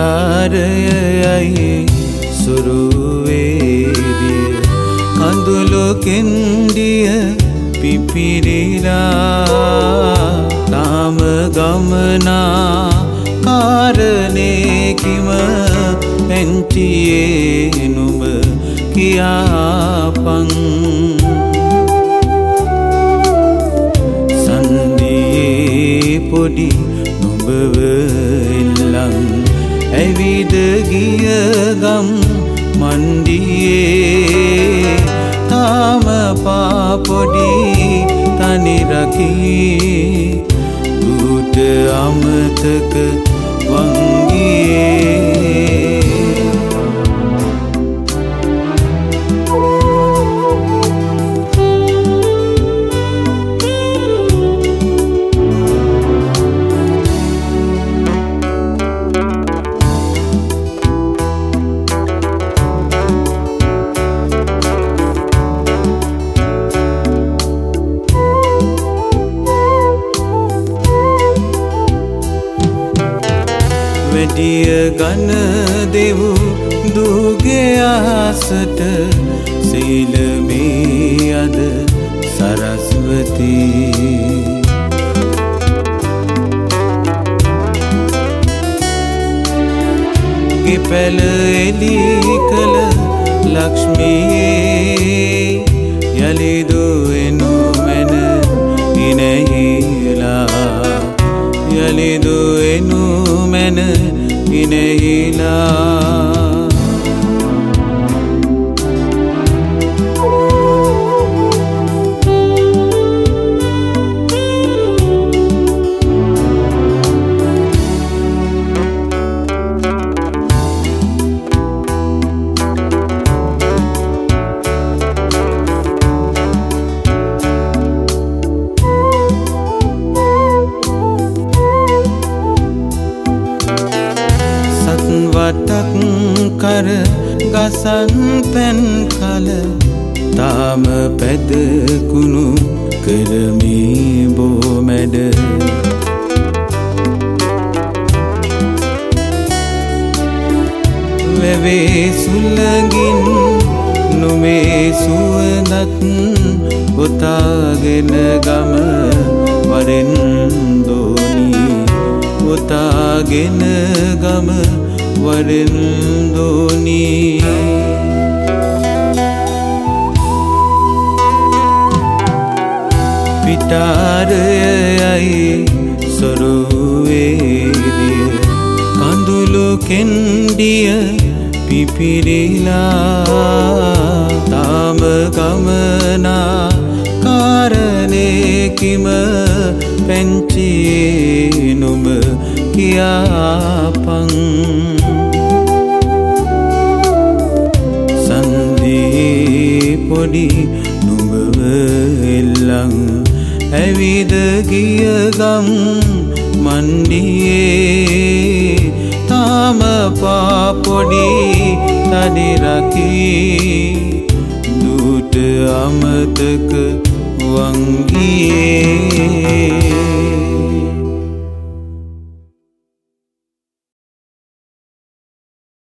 පිටාරයයි සුරුවේදිය කඳුළු කෙන්ඩිය පිපිරිලා තාම ගමනා කාරණේකිම පැංචියේ නුඹ කියාපන් සන්දියේ පොඩි නුඹව එල්ලන් ඇවිද ගිය ගම් මණ්ඩියේ තාම පාපොඩි තනි රකී දුට අමතක වංගියේ වැඩිය ගන දෙවු දුගේ අහසට සීලමේ අද සරස්වතී ගෙපැල එලි කළ ලක්ෂ්මියේ යලිදු එනු මැන ඉනහිලා යලිදු එනු මැන ඉනහිලා වටක් කර ගසන් පැන් කල තාම පැදකුණු කරමි බෝමැඩ වෙවේ සුල්ලගින් නුමේ සුවඳත් ඔතාගෙන ගම වරෙන් දෝනි ඔතාගෙන ගම වරෙන් දෝනි පිටාරයයි සොරුවේදිය කඳුළු කෙන්ඩිය පිපිරිලා තාම ගමනා කාරණේකිම පැංචියේ නුඹ කියාපන් සන්දියේ පොඩි නුඹව එල්ලන් ඇවිද ගිය ගම් මණ්ඩියේ තාම පාපොඩි තනි රකී දුට අමතක වංගියේ